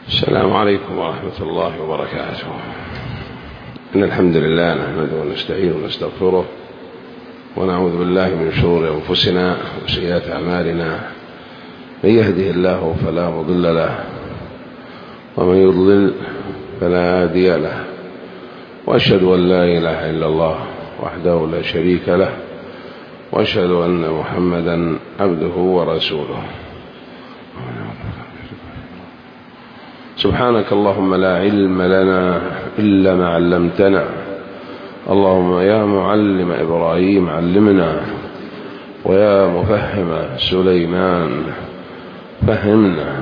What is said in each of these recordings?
السلام عليكم ورحمة الله وبركاته. إن الحمد لله نحمده ونستعينه ونستغفره ونعوذ بالله من شرور أنفسنا وسيئات أعمالنا. من يهده الله فلا مضل له ومن يضلل فلا هادي له، وأشهد أن لا إله إلا الله وحده لا شريك له، وأشهد أن محمدا عبده ورسوله. سبحانك اللهم لا علم لنا إلا ما علمتنا، اللهم يا معلم إبراهيم علمنا، ويا مفهم سليمان فهمنا.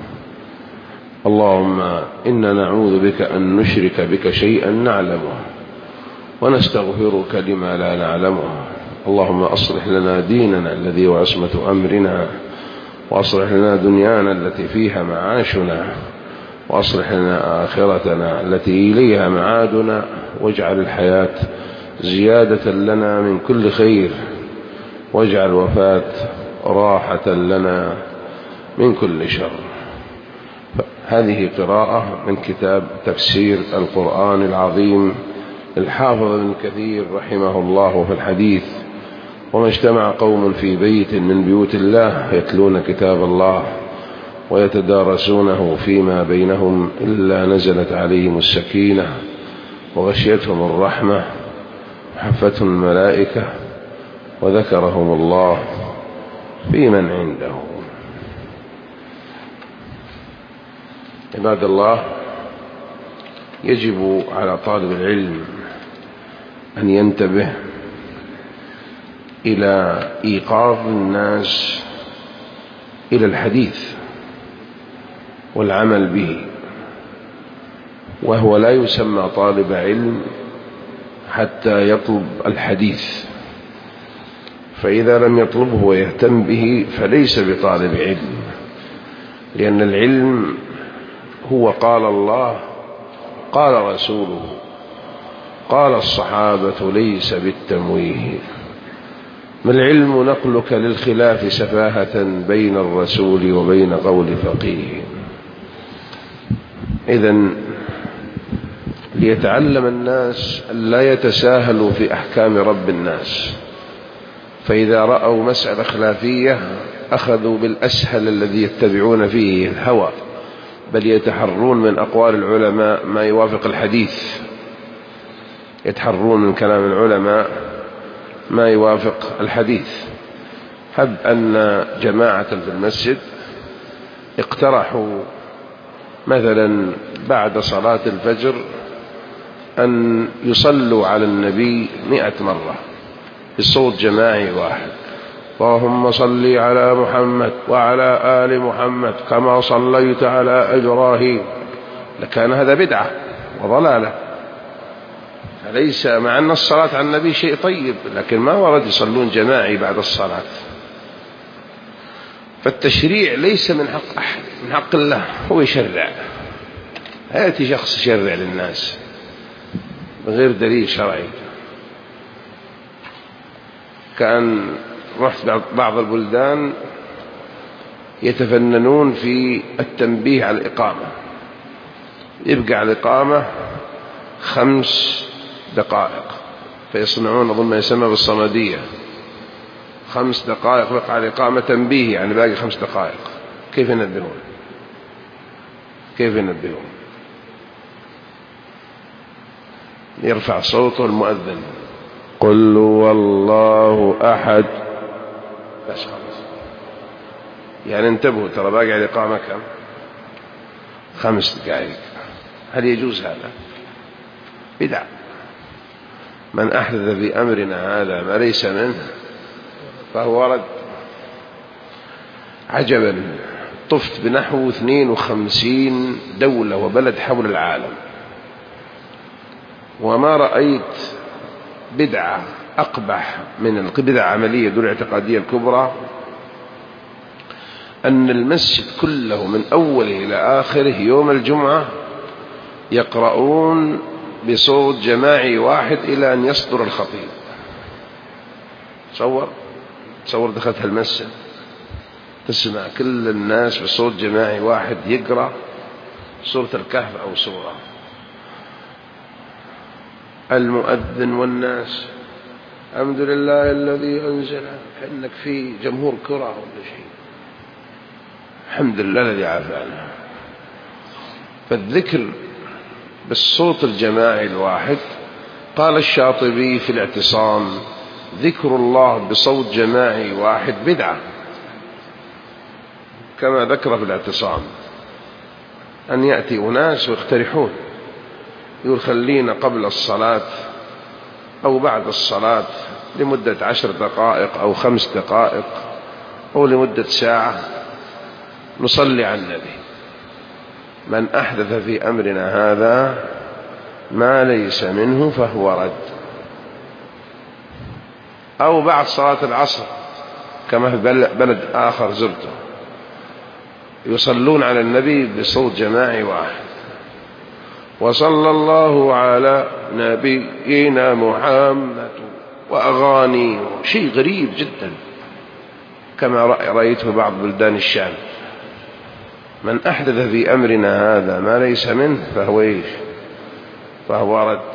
اللهم إنا نعوذ بك أن نشرك بك شيئا نعلمه ونستغفرك لما لا نعلمه. اللهم أصلح لنا ديننا الذي هو عصمة أمرنا، وأصلح لنا دنيانا التي فيها معاشنا، وأصلح لنا آخرتنا التي إليها معادنا، واجعل الحياة زيادة لنا من كل خير، واجعل الوفاة راحة لنا من كل شر. هذه قراءة من كتاب تفسير القرآن العظيم الحافظ ابن كثير رحمه الله في الحديث: وما اجتمع قوم في بيت من بيوت الله يتلون كتاب الله ويتدارسونه فيما بينهم إلا نزلت عليهم السكينة وغشيتهم الرحمة وحفتهم الملائكة وذكرهم الله في من عنده. عباد الله، يجب على طالب العلم أن ينتبه إلى إيقاظ الناس إلى الحديث والعمل به، وهو لا يسمى طالب علم حتى يطلب الحديث، فإذا لم يطلبه ويهتم به فليس بطالب علم، لأن العلم هو قال الله قال رسوله قال الصحابة ليس بالتمويه. ما العلم نقلك للخلاف سفاهة بين الرسول وبين قول فقيه. إذن ليتعلم الناس أن لا يتساهلوا في أحكام رب الناس، فإذا رأوا مسألة خلافية أخذوا بالأسهل الذي يتبعون فيه الهوى، بل يتحرون من أقوال العلماء ما يوافق الحديث، يتحرون من كلام العلماء ما يوافق الحديث. هب أن جماعة في المسجد اقترحوا مثلا بعد صلاة الفجر أن يصلوا على النبي 100 مرة بصوت جماعي واحد: اللهم صل على محمد وعلى آل محمد كما صليت على إبراهيم، لكان هذا بدعة وضلالة. فليس مع أن الصلاة على النبي شيء طيب، لكن ما ورد يصلون جماعي بعد الصلاة. فالتشريع ليس من حق أحد، من حق الله. هو يشرع، يأتي شخص يشرع للناس بغير دليل شرعي. كان رحت بعض البلدان يتفننون في التنبيه على الإقامة، يبقى على الإقامة 5 دقائق، فيصنعون أظن ما يسمى بالصمدية، 5 دقائق بقى على الإقامة تنبيه، يعني باقي 5 دقائق. كيف ينبهون؟ كيف ينبهون؟ يرفع صوته المؤذن: قل والله أحد، بس خلاص. يعني انتبهوا، ترى باقي على الإقامة كم؟ 5 دقائق. هل يجوز هذا؟ بدعة. من أحدث في أمرنا هذا ما ليس منه فهو رد. عجبا، طفت بنحو 52 دولة وبلد حول العالم، وما رأيت بدعة أقبح من البدعة عملية دون الاعتقادية الكبرى أن المسجد كله من أوله إلى آخره يوم الجمعة يقرؤون بصوت جماعي واحد إلى أن يصدر الخطيب. تصور دخلت المسجد تسمع كل الناس بصوت جماعي واحد يقرأ سورة الكهف أو سورة. المؤذن والناس الحمد لله الذي أنزل، كأنك في جمهور كرة ولا شيء. الحمد لله الذي عافانا. فالذكر بالصوت الجماعي الواحد، قال الشاطبي في الاعتصام: ذكر الله بصوت جماعي واحد بدعة، كما ذكر في الاعتصام أن يأتي أناس ويقترحون، يقول خلينا قبل الصلاة أو بعد الصلاة لمدة 10 دقائق أو 5 دقائق أو لمدة ساعة نصلي على النبي. من أحدث في أمرنا هذا ما ليس منه فهو رد. أو بعد صلاة العصر كما في بلد آخر زرته، يصلون على النبي بصوت جماعي واحد: وصلى الله على نبينا محمد، وأغاني، شيء غريب جدا كما رأيت في بعض بلدان الشام. من أحدث في أمرنا هذا ما ليس منه فهو إيش؟ فهو رد.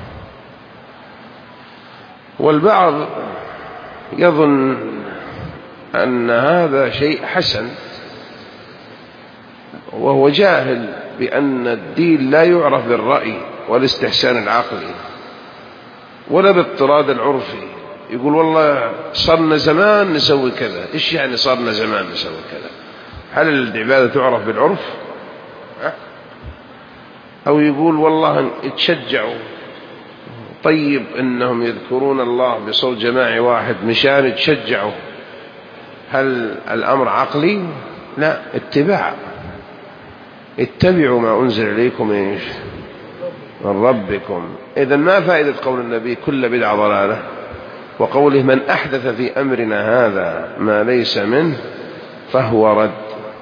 والبعض يظن أن هذا شيء حسن، وهو جاهل بأن الدين لا يعرف بالرأي والاستحسان العقلي ولا باضطراد العرفي. يقول والله صرنا زمان نسوي كذا. إيش يعني صرنا زمان نسوي كذا؟ هل العبادة تعرف بالعرف؟ أو يقول والله يتشجعوا، طيب إنهم يذكرون الله بصوت جماعي واحد مشان يتشجعوا. هل الأمر عقلي؟ لا، اتباع. اتبعوا ما أنزل إليكم إيش؟ من ربكم. إذن ما فائدة قول النبي كل بدعة ضلالة، وقوله من أحدث في أمرنا هذا ما ليس منه فهو رد.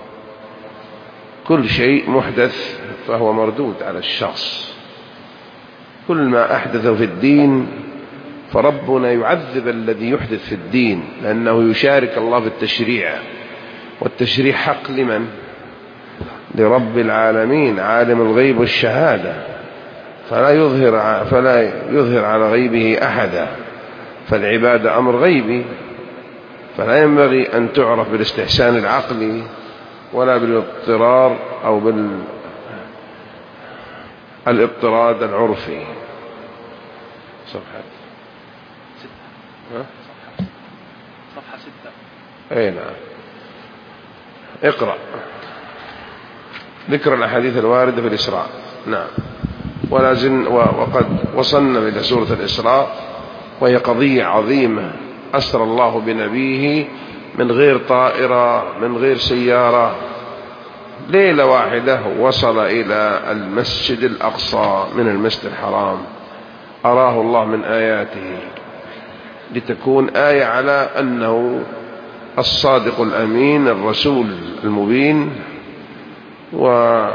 كل شيء محدث فهو مردود على الشخص. كل ما أحدث في الدين فربنا يعذب الذي يحدث في الدين، لأنه يشارك الله في التشريع، والتشريع حق لمن؟ لرب العالمين عالم الغيب والشهادة، فلا يظهر على غيبه أحدا. فالعبادة أمر غيبي، فلا ينبغي أن تعرف بالاستحسان العقلي ولا بالاضطرار أو بالاضطراد العرفي. صفحة 6. أي نعم. اقرأ ذكر الأحاديث الواردة في الإسراء. نعم. وقد وصلنا إلى سورة الإسراء، وهي قضية عظيمة. أسرى الله بنبيه من غير طائرة، من غير سيارة، ليلة واحدة وصل إلى المسجد الأقصى من المسجد الحرام. أراه الله من آياته لتكون آية على أنه الصادق الأمين الرسول المبين، وعلى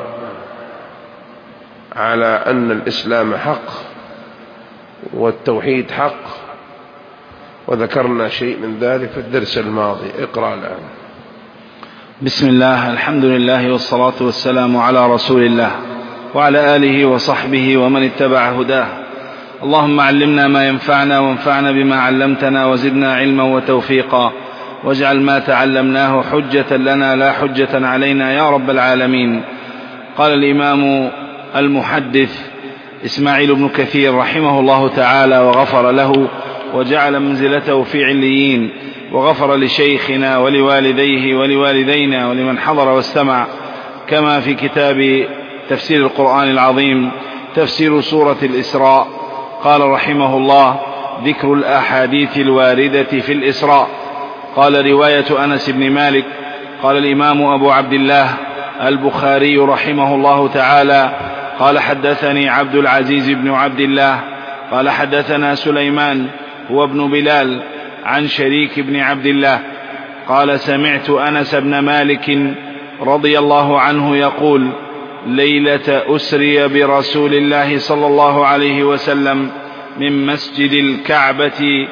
أن الإسلام حق والتوحيد حق. وذكرنا شيء من ذلك في الدرس الماضي. اقرأ الآن. بسم الله، الحمد لله، والصلاة والسلام على رسول الله وعلى آله وصحبه ومن اتبع هداه. اللهم علمنا ما ينفعنا وانفعنا بما علمتنا، وزدنا علما وتوفيقا، واجعل ما تعلمناه حجة لنا لا حجة علينا يا رب العالمين. قال الإمام المحدث إسماعيل بن كثير رحمه الله تعالى وغفر له وجعل منزلته في عليين، وغفر لشيخنا ولوالديه ولوالدينا ولمن حضر واستمع، كما في كتاب تفسير القرآن العظيم تفسير سورة الإسراء. قال رحمه الله: ذكر الأحاديث الواردة في الإسراء. قال: رواية أنس بن مالك. قال الإمام أبو عبد الله البخاري رحمه الله تعالى: قال حدثني عبد العزيز بن عبد الله قال حدثنا سليمان هو ابن بلال عن شريك بن عبد الله قال: سمعت أنس بن مالك رضي الله عنه يقول: ليلة أسري برسول الله صلى الله عليه وسلم من مسجد الكعبة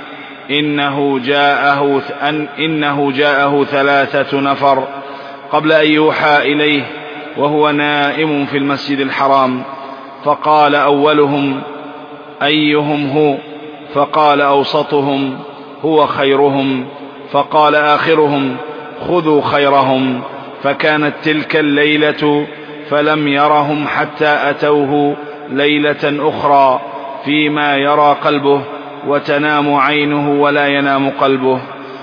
إنه جاءه 3 نفر قبل أن يوحى إليه، وهو نائم في المسجد الحرام، فقال أولهم: أيهم هو؟ فقال أوسطهم: هو خيرهم. فقال آخرهم: خذوا خيرهم. فكانت تلك الليلة، فلم يرهم حتى أتوه ليلة أخرى فيما يرى قلبه وتنام عينه ولا ينام قلبه.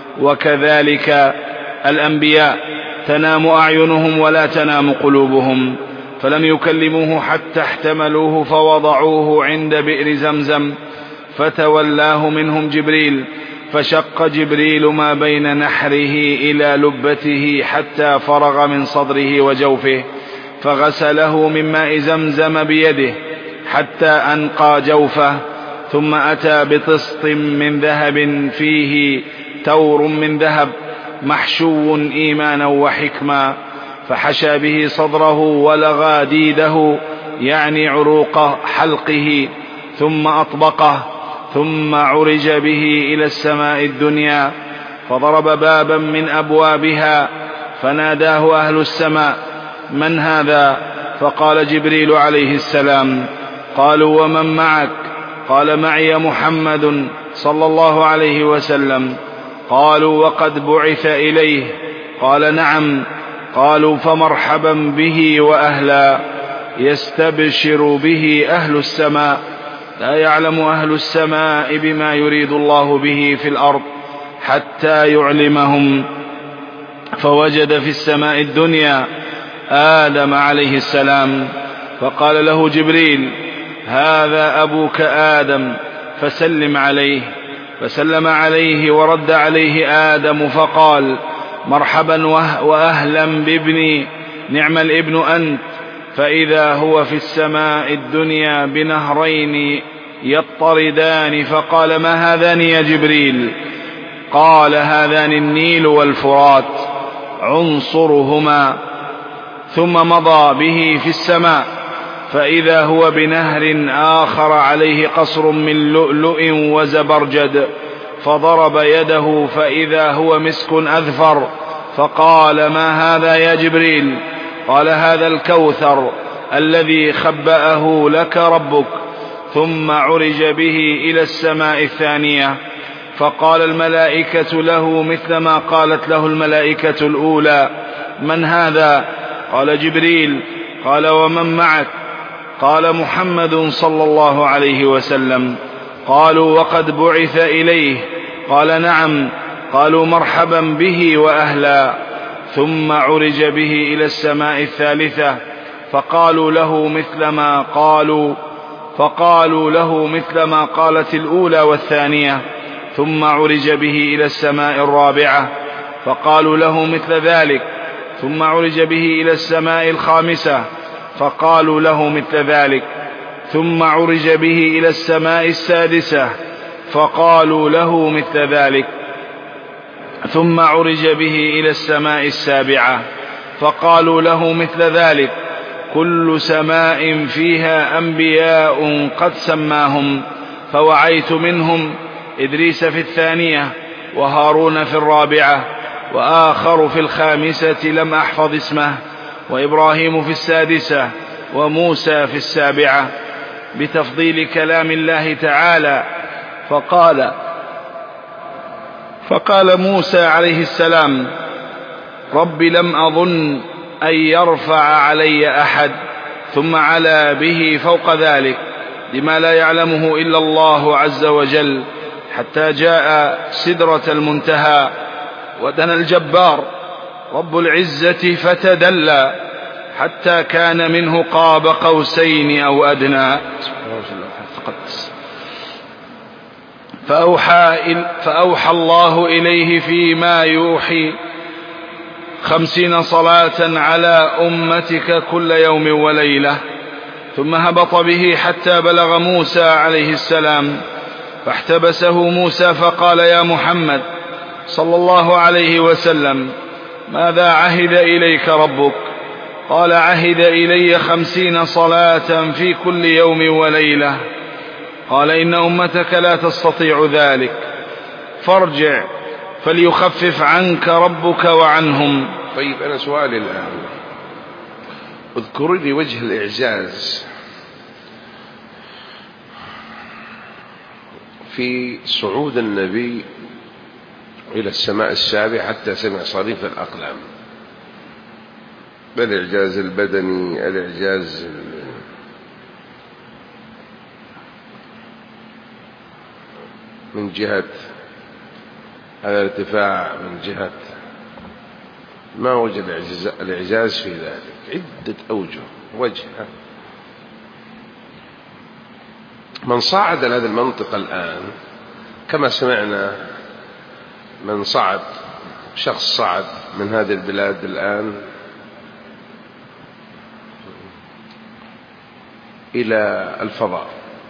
وكذلك الأنبياء تنام أعينهم ولا تنام قلوبهم. فلم يكلموه حتى احتملوه فوضعوه عند بئر زمزم، فتولاه منهم جبريل، فشق جبريل ما بين نحره إلى لبته حتى فرغ من صدره وجوفه، فغسله من ماء زمزم بيده حتى أنقى جوفه، ثم أتى بطسط من ذهب فيه تور من ذهب محشو إيمانا وحكما، فحشى به صدره ولغى ديده، يعني عروق حلقه، ثم أطبقه، ثم عرج به إلى السماء الدنيا، فضرب بابا من أبوابها، فناداه أهل السماء: من هذا؟ فقال: جبريل عليه السلام. قالوا: ومن معك؟ قال: معي محمد صلى الله عليه وسلم. قالوا: وقد بعث إليه؟ قال: نعم. قالوا: فمرحبا به وأهلا. يستبشر به أهل السماء، لا يعلم أهل السماء بما يريد الله به في الأرض حتى يعلمهم. فوجد في السماء الدنيا آدم عليه السلام، فقال له جبريل: هذا أبوك آدم، فسلم عليه. فسلم عليه ورد عليه آدم فقال: مرحبا وأهلا بابني، نعم الابن أنت. فإذا هو في السماء الدنيا بنهرين يطردان، فقال: ما هذان يا جبريل؟ قال: هذان النيل والفرات، عنصرهما. ثم مضى به في السماء، فإذا هو بنهر آخر عليه قصر من لؤلؤ وزبرجد، فضرب يده فإذا هو مسك أذفر، فقال: ما هذا يا جبريل؟ قال: هذا الكوثر الذي خبأه لك ربك. ثم عرج به إلى السماء الثانية، فقال الملائكة له مثل ما قالت له الملائكة الأولى: من هذا؟ قال: جبريل. قال: ومن معك؟ قال: محمد صلى الله عليه وسلم. قالوا: وقد بعث إليه؟ قال: نعم. قالوا: مرحبا به وأهلا. ثم عرج به إلى السماء الثالثة، فقالوا له مثل ما قالت الأولى والثانية. ثم عرج به إلى السماء الرابعة، فقالوا له مثل ذلك. ثم عرج به إلى السماء الخامسة، فقالوا له مثل ذلك. ثم عرج به إلى السماء السادسة، فقالوا له مثل ذلك. ثم عرج به إلى السماء السابعة، فقالوا له مثل ذلك. كل سماء فيها أنبياء قد سماهم، فوعيت منهم إدريس في الثانية، وهارون في الرابعة، وآخر في الخامسة لم أحفظ اسمه، وإبراهيم في السادسة، وموسى في السابعة، بتفضيل كلام الله تعالى. فقال موسى عليه السلام: رب لم أظن أن يرفع علي أحد، ثم علا به فوق ذلك لما لا يعلمه إلا الله عز وجل، حتى جاء سدرة المنتهى، ودنا الجبار رب العزة فتدلى، حتى كان منه قاب قوسين أو أدنى. فأوحى الله إليه فيما يوحي 50 صلاة على أمتك كل يوم وليلة. ثم هبط به حتى بلغ موسى عليه السلام، فاحتبسه موسى فقال: يا محمد صلى الله عليه وسلم، ماذا عهد إليك ربك؟ قال: عهد إلي 50 صلاة في كل يوم وليلة. قال: إن أمتك لا تستطيع ذلك، فارجع فليخفف عنك ربك وعنهم. طيب، أنا سؤالي الآن: اذكر لي وجه الإعجاز في صعود النبي إلى السماء السابعة حتى سمع صريف الأقلام. الإعجاز البدني، الإعجاز من جهة الارتفاع، من جهة ما وجه الإعجاز في ذلك؟ عدة أوجه. وجه من صعد لهذه المنطقة الآن كما سمعنا، من صعد، شخص صعد من هذه البلاد الآن إلى الفضاء،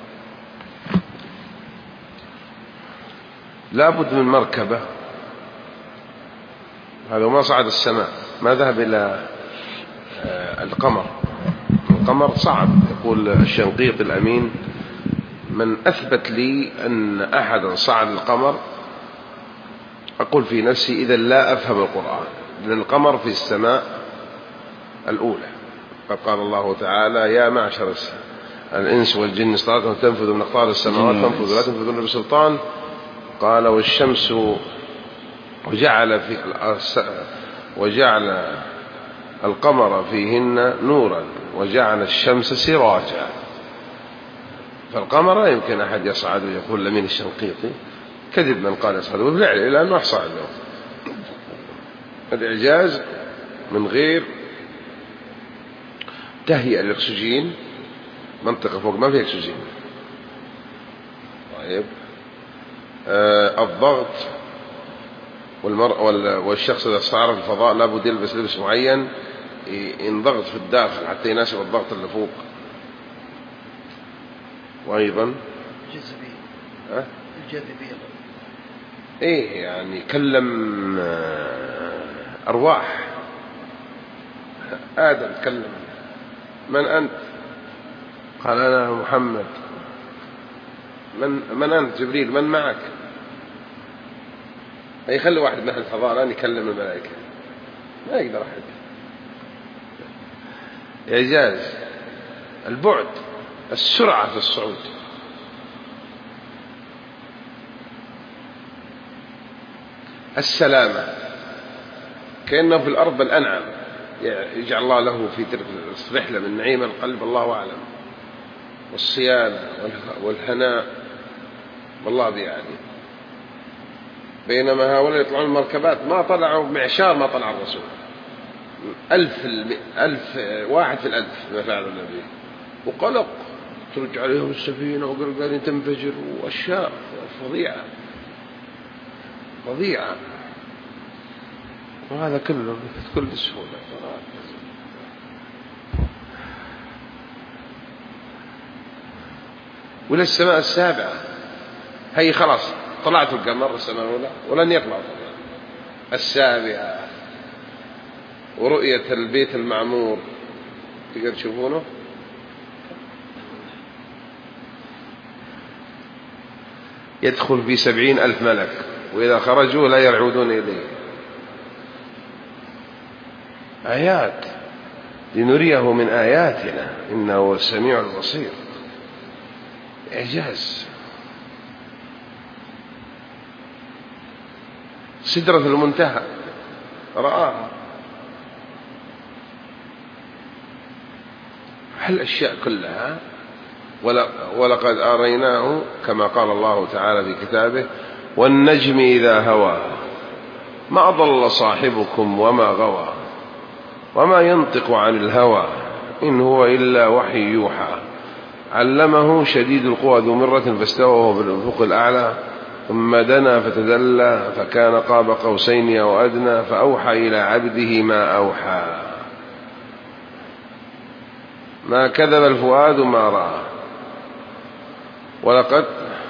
لابد من مركبة. هذا ما صعد السماء، ما ذهب إلى القمر. القمر صعد. يقول الشنقيط الأمين: من أثبت لي أن أحدا صعد القمر أقول في نفسي إذا لا أفهم القرآن، لأن القمر في السماء الأولى. قد قال الله تعالى: يا معشر الإنس والجن استطعتم تنفذوا من أقطار السماوات فانفذوا لا تنفذون بسلطان. قال: والشمس وجعل القمر فيهن نورا وجعل الشمس سراجا. فالقمر لا يمكن أحد يصعد ويقول لمن الشنقيطي كذب من قال يصعد، وبالفعل إلى أنه صعد له. الإعجاز من غير تهيئة الأكسجين، منطقة فوق ما فيها أكسجين. طيب، الضغط، والشخص إذا صار في الفضاء لابد يلبس لبس معين ينضغط في الداخل حتى يناسب الضغط اللي فوق. وأيضا الجاذبية. إيه يعني كلم أرواح. آدم تكلم: من أنت؟ قال: أنا محمد. من أنت؟ جبريل. من معك؟ أي خلي واحد من الفضاء الآن يكلم الملائكة، ما يقدر أحد. إعجاز البعد، السرعة في الصعود. السلامة، كأنه في الأرض الأنعم، يجعل الله له في تلك الرحلة من نعيم القلب الله أعلم، والصيانة والهناء والله بيعني. بينما هؤلاء يطلعون المركبات ما طلعوا معشار ما طلع الرسول، 1000 واحد في 1000 ما فعل النبي، وقلق ترجع عليهم السفينة وقرقالين تنفجر وأشياء فظيعة فظيعة، وهذا كله بكل سهولة. ولا السماء السابعة هي خلاص طلعت القمر السماء الأولى ولن يطلع السابعة، ورؤية البيت المعمور تقدر تشوفونه. يدخل في 70,000 ملك، وإذا خرجوا لا يرعودون إليه. آيات لنريه من آياتنا إنه هو السميع البصير. إعجاز. سدرة المنتهى رآها. هالأشياء كلها ولقد أريناه كما قال الله تعالى في كتابه: والنجم إذا هوى ما ضل صاحبكم وما غوى وما ينطق عن الهوى إن هو إلا وحي يوحى علمه شديد القوى ذو مرة فاستوى وهو بالأفق الأعلى ثم دنا فتدلى فكان قاب قوسين أو أدنى فأوحى إلى عبده ما أوحى ما كذب الفؤاد ما رأى ولقد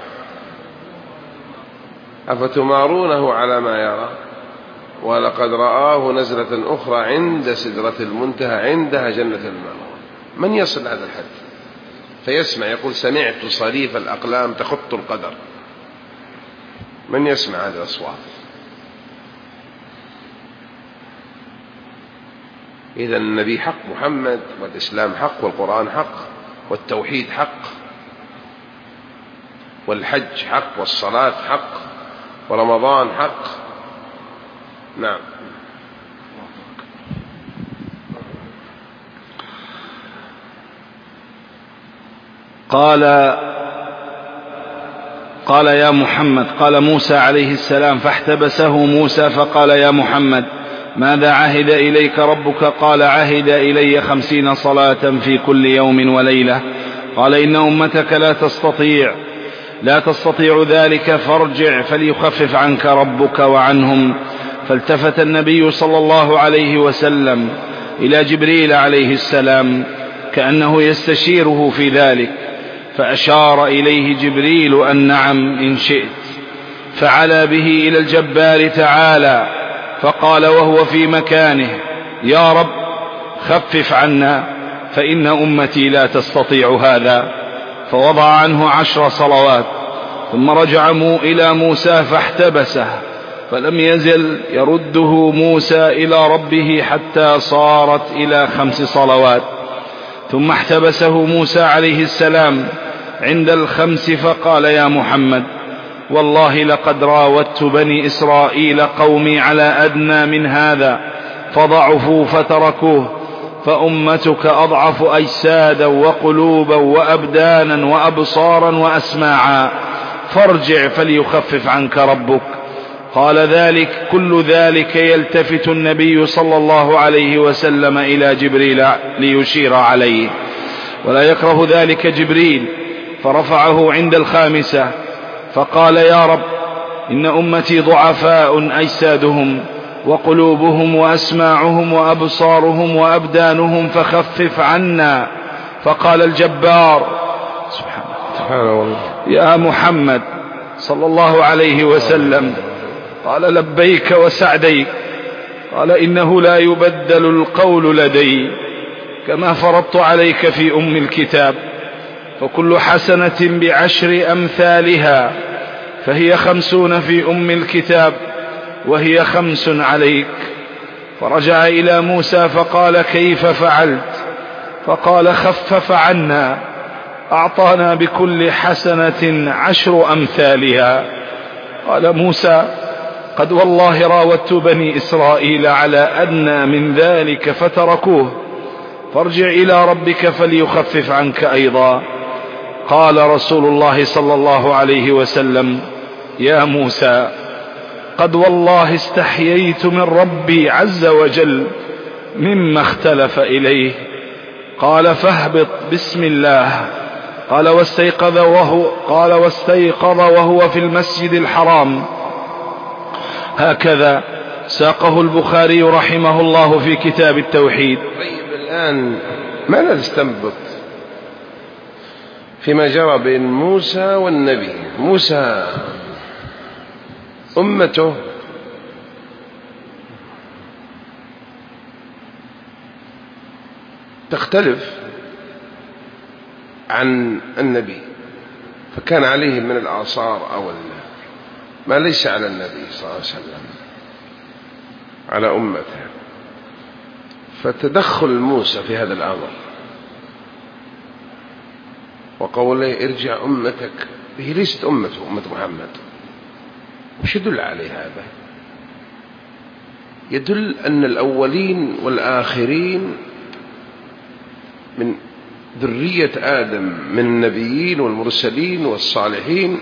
أفتمارونه على ما يرى ولقد رآه نزلة أخرى عند سدرة المنتهى عندها جنة المأوى. من يصل هذا الحد فيسمع؟ يقول: سمعت صريف الأقلام تخط القدر. من يسمع هذه الأصوات؟ إذا النبي حق، محمد، والإسلام حق، والقرآن حق، والتوحيد حق، والحج حق، والصلاة حق، ورمضان حق. نعم. قال يا محمد، قال موسى عليه السلام فاحتبسه موسى فقال يا محمد ماذا عهد إليك ربك؟ قال عهد إلي 50 صلاة في كل يوم وليلة. قال إن أمتك لا تستطيع ذلك فارجع فليخفف عنك ربك وعنهم. فالتفت النبي صلى الله عليه وسلم إلى جبريل عليه السلام كأنه يستشيره في ذلك، فأشار إليه جبريل أن نعم إن شئت، فعلى به إلى الجبار تعالى فقال وهو في مكانه يا رب خفف عنا فإن أمتي لا تستطيع هذا. فوضع عنه 10 صلوات، ثم رجع إلى موسى فاحتبسه، فلم يزل يرده موسى إلى ربه حتى صارت إلى 5 صلوات. ثم احتبسه موسى عليه السلام عند 5 فقال يا محمد والله لقد راودت بني إسرائيل قومي على أدنى من هذا فضعفوا فتركوه، فأمتك أضعف أجسادا وقلوبا وأبدانا وأبصارا وأسماعا، فارجع فليخفف عنك ربك. قال كل ذلك يلتفت النبي صلى الله عليه وسلم إلى جبريل ليشير عليه، ولا يكره ذلك جبريل، فرفعه عند 5 فقال يا رب إن أمتي ضعفاء أجسادهم وقلوبهم وأسماعهم وأبصارهم وأبدانهم فخفف عنا. فقال الجبار سبحانه يا محمد صلى الله عليه وسلم قال لبيك وسعديك. قال إنه لا يبدل القول لدي، كما فرضت عليك في أم الكتاب، فكل حسنة ب10 أمثالها، فهي 50 في أم الكتاب وهي 5 عليك. فرجع إلى موسى فقال كيف فعلت؟ فقال خفف عنا، أعطانا بكل حسنة 10 أمثالها. قال موسى قد والله راودت بني إسرائيل على أدنى من ذلك فتركوه، فارجع إلى ربك فليخفف عنك أيضا. قال رسول الله صلى الله عليه وسلم يا موسى قد والله استحييت من ربي عز وجل مما اختلف إليه. قال فاهبط بسم الله. قال واستيقظ وهو في المسجد الحرام. هكذا ساقه البخاري رحمه الله في كتاب التوحيد. طيب الآن ماذا نستنبط فيما جرى بين موسى والنبي؟ موسى أمته تختلف عن النبي، فكان عليه من الآثار أو ما ليس على النبي صلى الله عليه وسلم على أمته. فتدخل موسى في هذا الأمر وقوله ارجع أمتك، هي ليست أمة محمد. وش يدل عليه هذا؟ يدل أن الأولين والآخرين من ذرية آدم من النبيين والمرسلين والصالحين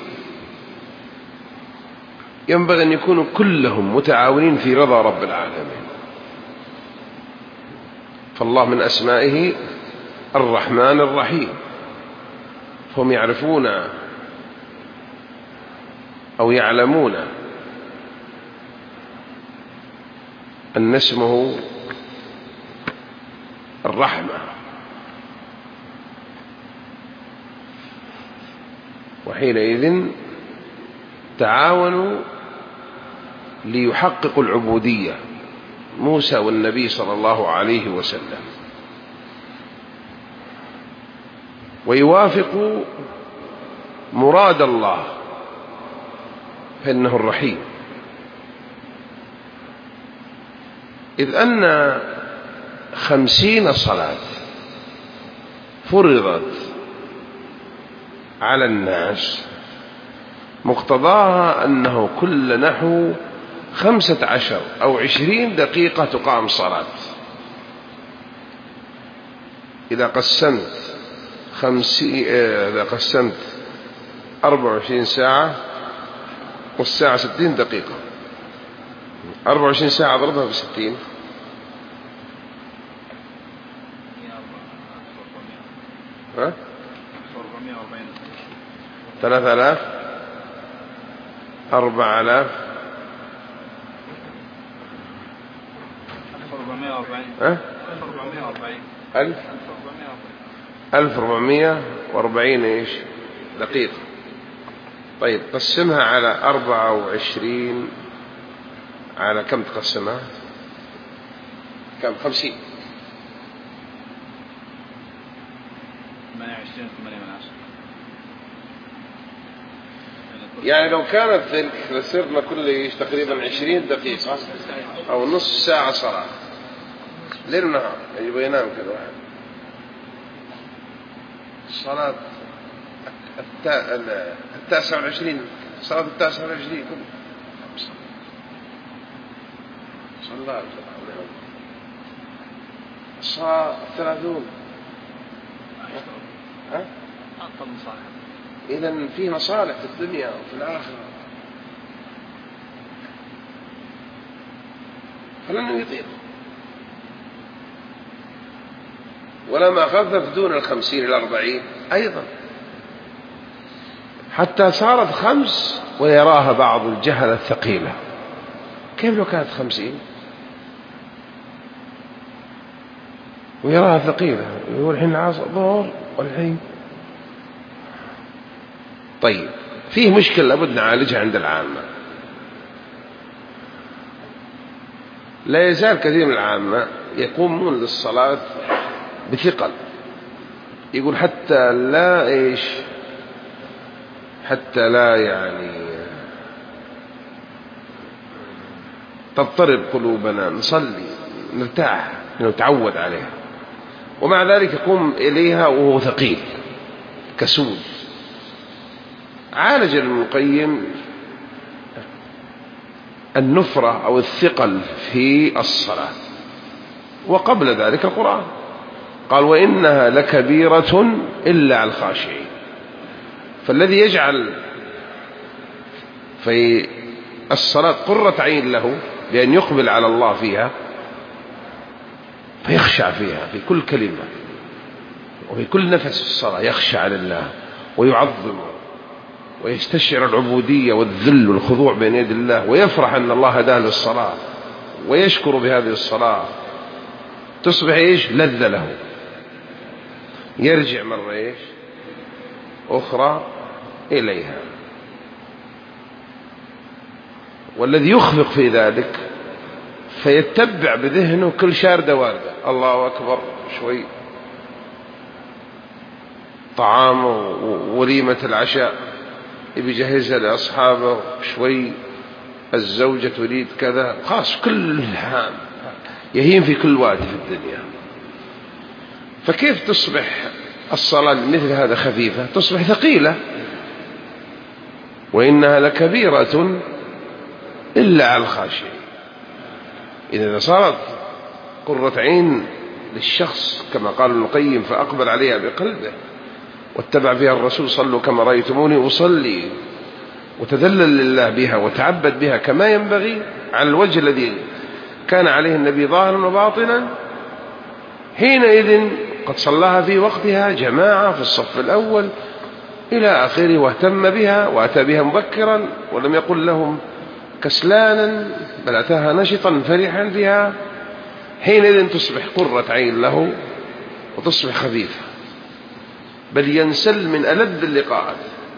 ينبغي أن يكونوا كلهم متعاونين في رضا رب العالمين. فالله من أسمائه الرحمن الرحيم، فهم يعرفون أو يعلمون أن اسمه الرحمة، وحينئذ تعاونوا ليحققوا العبودية موسى والنبي صلى الله عليه وسلم، ويوافقوا مراد الله فإنه الرحيم. إذ أن 50 صلاة فرضت على الناس، مقتضاها أنه كل نحو 15 أو 20 دقيقة تقام صلاة. إذا قسمت 24 ساعة والساعة 60 دقيقة، 24 ساعة ضربها ب60 3000 4000 1440 إيش دقيقة. طيب قسمها على 24 على كم تقسمها؟ كم؟ 50. يعني لو كانت تلك لصرنا كل تقريبا 20 دقيقة أو نصف ساعة صلاة ليل ونهار، يبغى ينام كل واحد. الصلاة 29 صلاة 29 صلى الله عليه وسلم. الصلاة 30 إذن في مصالح في الدنيا وفي الآخرة، فلن يطيق. ولما خفف دون 50 إلى 40 أيضا، حتى صارت 5 ويراها بعض الجهل الثقيلة. كيف لو كانت 50 ويراها ثقيلة؟ يقول الحين العصر ظهر والحين. طيب فيه مشكلة لابد نعالجها عند العامة. لا يزال كثير من العامة يقومون للصلاة بثقل، يقول حتى لا يعني تضطرب قلوبنا، نصلي نرتاح نتعود عليها، ومع ذلك يقوم إليها وهو ثقيل كسول. عالج ابن القيم النفرة أو الثقل في الصلاة، وقبل ذلك القرآن قال وإنها لكبيرة إلا على الخاشعين. فالذي يجعل في الصلاة قرة عين له بأن يقبل على الله فيها فيخشع فيها في كل كلمة وفي كل نفس في الصلاة، يخشع لله ويعظمه ويستشعر العبودية والذل والخضوع بين يد الله، ويفرح أن الله هداه للصلاة ويشكر بهذه الصلاة، تصبح لذة له. يرجع مرة أخرى إليها. والذي يخفق في ذلك فيتبع بذهنه كل شاردة واردة، الله أكبر شوي طعام ووليمة العشاء يجهزها لأصحابه شوي، الزوجة تريد كذا، خاص كل هام يهيم في كل وقت في الدنيا. فكيف تصبح الصلاة مثل هذا خفيفة؟ تصبح ثقيلة. وإنها لكبيرة إلا على الخاشعين. إذا صارت قرة عين للشخص كما قال ابن القيم فأقبل عليها بقلبه واتبع فيها الرسول صلوا كما رأيتموني أصلي، وتذلل لله بها وتعبد بها كما ينبغي على الوجه الذي كان عليه النبي ظاهرا وباطنا، حينئذ قد صلاها في وقتها جماعة في الصف الأول إلى آخره، واهتم بها وأتى بها مبكرا ولم يقل لهم كسلانا، بل أتاها نشطا فرحا بها. حينئذ تصبح قرة عين له وتصبح خفيفة، بل ينسل من ألذ اللقاءات.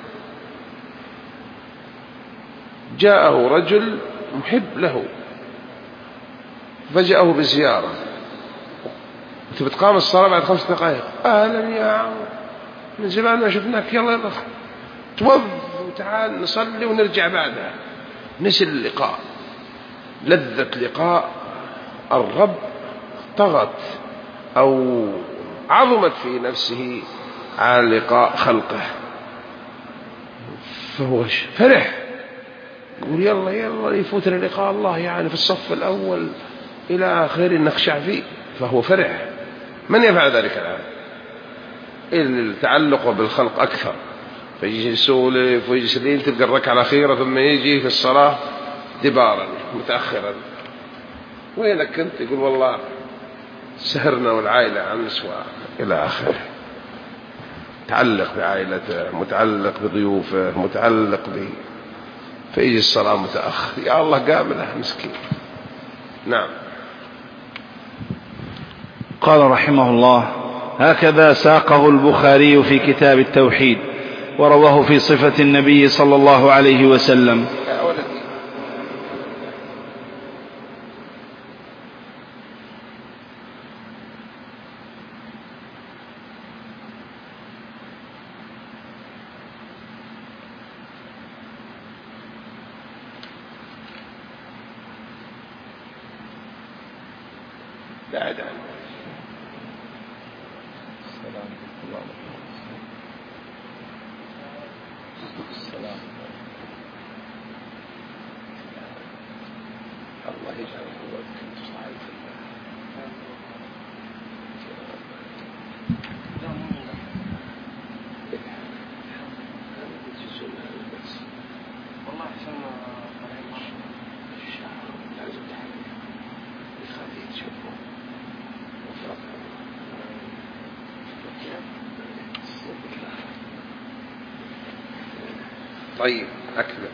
جاءه رجل محب له فجاءه بزيارة، بتقام الصلاة بعد 5 دقائق، أهلا يا عم من زمان ما شفناك، يلا توض وتعال نصلي ونرجع بعدها. نسل اللقاء، لذة لقاء الرب طغت أو عظمت في نفسه على لقاء خلقه، فهو فرح، يقول يلا يلا يفوتنا لقاء الله، يعني في الصف الأول إلى آخر نخشع فيه، فهو فرح. من يفعل ذلك الآن؟ التعلق بالخلق أكثر، فيجي يسولف ويجلسين، تلقى الركعة الأخيرة ثم يجي في الصلاة دبارا متأخرا، وينك كنت؟ يقول والله سهرنا والعائلة عن نسوان إلى آخره. متعلق بعائلته، متعلق بضيوفه، متعلق فيجي الصلاة متأخر، يا الله قابله مسكين. نعم. قال رحمه الله: هكذا ساقه البخاري في كتاب التوحيد، ورواه في صفة النبي صلى الله عليه وسلم. طيب أكمل.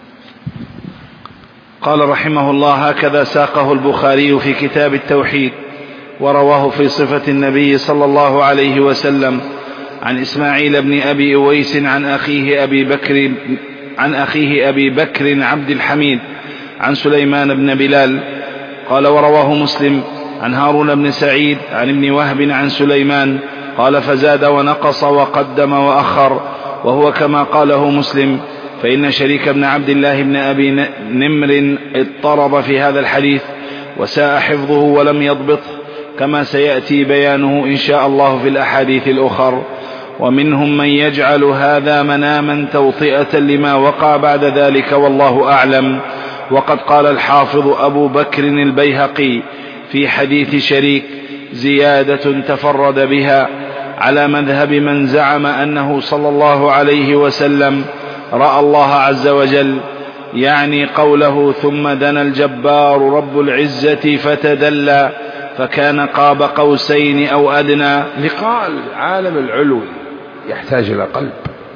قال رحمه الله: هكذا ساقه البخاري في كتاب التوحيد، ورواه في صفة النبي صلى الله عليه وسلم عن إسماعيل بن أبي أويس عن أخيه أبي بكر عبد الحميد عن سليمان بن بلال قال: ورواه مسلم عن هارون بن سعيد عن ابن وهب عن سليمان قال: فزاد ونقص وقدم وأخر، وهو كما قاله مسلم، فإن شريك بن عبد الله بن أبي نمر اضطرب في هذا الحديث وساء حفظه ولم يضبطه، كما سيأتي بيانه إن شاء الله في الأحاديث الأخر. ومنهم من يجعل هذا مناما توطئة لما وقع بعد ذلك، والله أعلم. وقد قال الحافظ أبو بكر البيهقي في حديث شريك: زيادة تفرد بها على مذهب من زعم أنه صلى الله عليه وسلم رأى الله عز وجل، يعني قوله: ثم دنا الجبار رب العزة فتدلى فكان قاب قوسين أو أدنى. لقاء العالم العلوي يحتاج إلى قلب.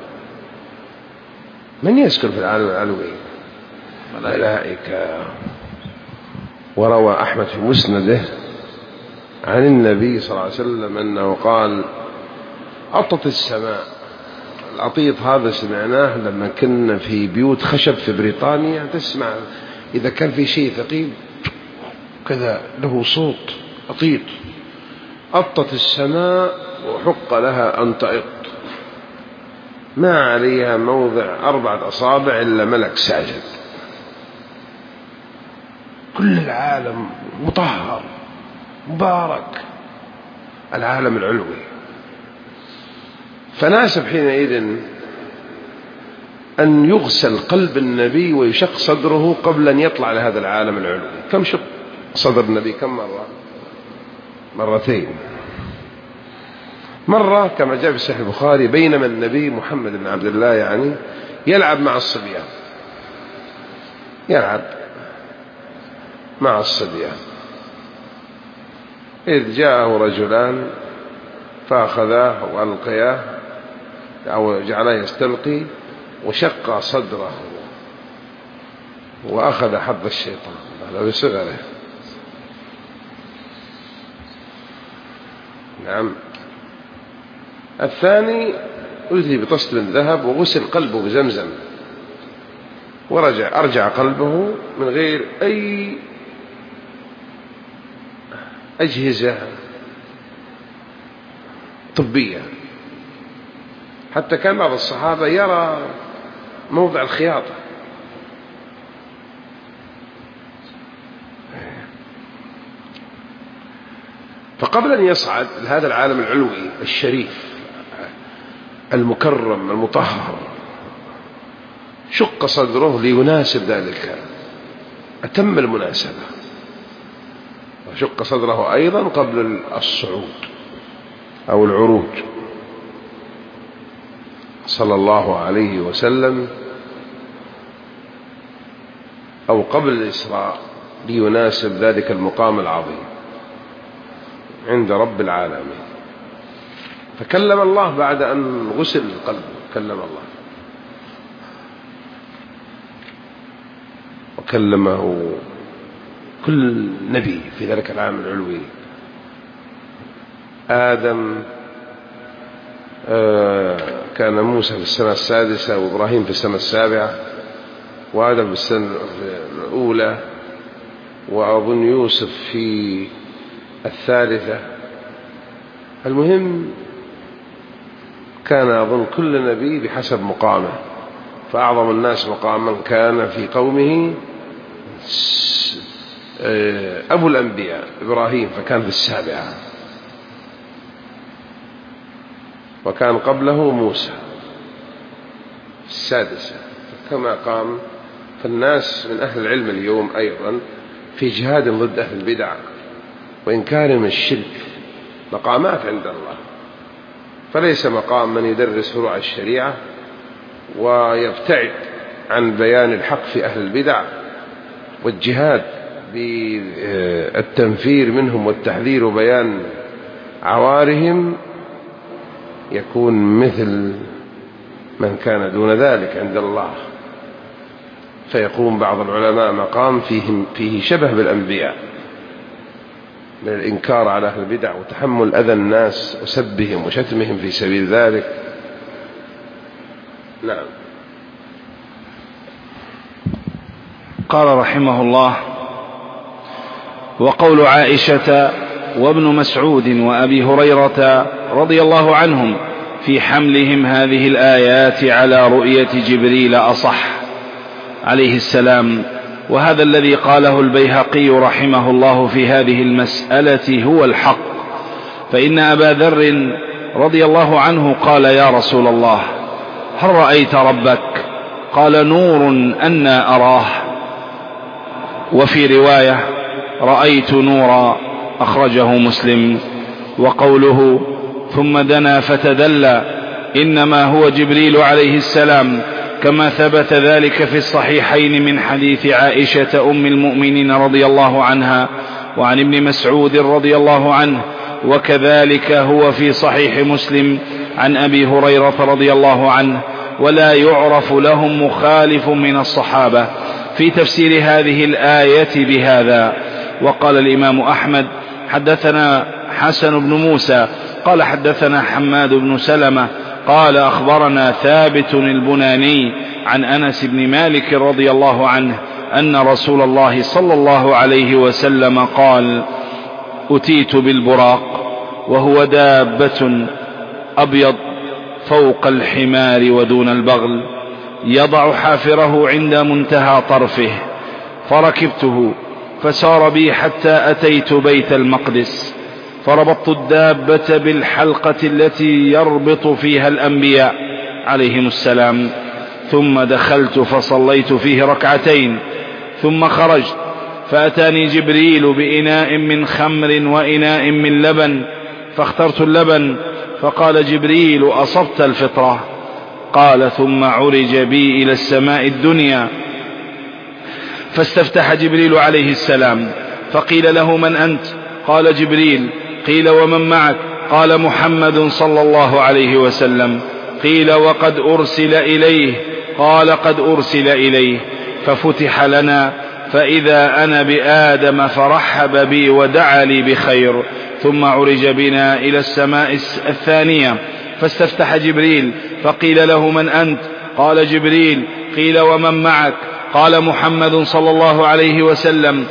من يسكن في العالم العلوي؟ ملائكة. وروى أحمد في مسنده عن النبي صلى الله عليه وسلم أنه قال: أطت السماء. الأطيط هذا سمعناه لما كنا في بيوت خشب في بريطانيا، تسمع إذا كان في شيء ثقيل كذا له صوت أطيط. أطت السماء وحق لها أن تأط، ما عليها موضع 4 أصابع إلا ملك ساجد. كل العالم مطهر مبارك، العالم العلوي. فناسب حينئذ أن يغسل قلب النبي ويشق صدره قبل أن يطلع لهذا العالم العلوي. كم شق صدر النبي؟ كم مرة؟ 2 مرة كما جاء في صحيح البخاري: بينما النبي محمد بن عبد الله يعني يلعب مع الصبيان، يلعب مع الصبيان، إذ جاءه رجلان فأخذاه وألقياه أو جعله يستلقي، وشق صدره وأخذ حظ الشيطان هذا بصغره. نعم. الثاني أذهب بطست من ذهب وغسل قلبه بزمزم، أرجع قلبه من غير أي أجهزة طبية. حتى كان بعض الصحابة يرى موضع الخياطة. فقبل أن يصعد لهذا العالم العلوي الشريف المكرم المطهر شق صدره ليناسب ذلك أتم المناسبة، وشق صدره أيضا قبل الصعود أو العروج صلى الله عليه وسلم، أو قبل الإسراء ليناسب ذلك المقام العظيم عند رب العالمين. فكلم الله بعد أن غسل القلب، كلم الله وكلمه كل نبي في ذلك العالم العلوي. آدم كان موسى في السنة 6 وإبراهيم في السنة 7 وآدم في السنة الأولى وأظن يوسف في 3. المهم كان أظن كل نبي بحسب مقامه، فأعظم الناس مقاما كان في قومه أبو الأنبياء إبراهيم، فكان في 7، وكان قبله موسى في 6 كما قام. فالناس من أهل العلم اليوم أيضا في جهاد ضد أهل البدع وإنكار من الشرك مقامات عند الله، فليس مقام من يدرس فروع الشريعة ويبتعد عن بيان الحق في أهل البدع والجهاد بالتنفير منهم والتحذير وبيان عوارهم، يكون مثل من كان دون ذلك عند الله. فيقوم بعض العلماء مقام فيه شبه بالأنبياء من الإنكار على أهل البدع وتحمل أذى الناس وسبهم وشتمهم في سبيل ذلك. نعم. قال رحمه الله: وقول عائشة وابن مسعود وأبي هريرة رضي الله عنهم في حملهم هذه الآيات على رؤية جبريل أصح عليه السلام، وهذا الذي قاله البيهقي رحمه الله في هذه المسألة هو الحق. فإن أبا ذر رضي الله عنه قال: يا رسول الله، هل رأيت ربك؟ قال: نور أنا أراه. وفي رواية: رأيت نورا، أخرجه مسلم. وقوله ثم دنا فتدلى إنما هو جبريل عليه السلام، كما ثبت ذلك في الصحيحين من حديث عائشة أم المؤمنين رضي الله عنها وعن ابن مسعود رضي الله عنه، وكذلك هو في صحيح مسلم عن أبي هريرة رضي الله عنه، ولا يعرف لهم مخالف من الصحابة في تفسير هذه الآية بهذا. وقال الإمام أحمد: حدثنا حسن بن موسى قال حدثنا حماد بن سلمة قال أخبرنا ثابت البناني عن أنس بن مالك رضي الله عنه أن رسول الله صلى الله عليه وسلم قال: أتيت بالبراق وهو دابة أبيض فوق الحمار ودون البغل، يضع حافره عند منتهى طرفه، فركبته فسار بي حتى أتيت بيت المقدس، فربطت الدابة بالحلقة التي يربط فيها الأنبياء عليهم السلام، ثم دخلت فصليت فيه 2 ثم خرجت، فأتاني جبريل بإناء من خمر وإناء من لبن، فاخترت اللبن، فقال جبريل: أصبت الفطرة. قال: ثم عرج بي إلى السماء الدنيا، فاستفتح جبريل عليه السلام، فقيل له: من أنت؟ قال: جبريل. قيل: ومن معك؟ قال: محمد صلى الله عليه وسلم. قيل: وقد أرسل إليه؟ قال: قد أرسل إليه. ففتح لنا، فإذا أنا بآدم فرحب بي ودعا لي بخير، ثم عرج بنا إلى السماء 2 فاستفتح جبريل، فقيل له: من أنت؟ قال: جبريل. قيل: ومن معك؟ قال: محمد صلى الله عليه وسلم.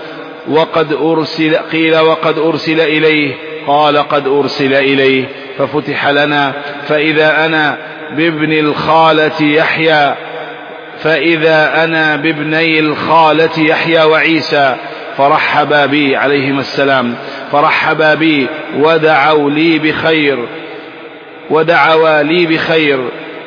قيل: وقد أرسل إليه؟ قال: قد أرسل إليه. ففتح لنا، فإذا أنا بابني الخالة يحيى وعيسى، فرحبا بي عليهما السلام، فرحبا بي ودعوا لي بخير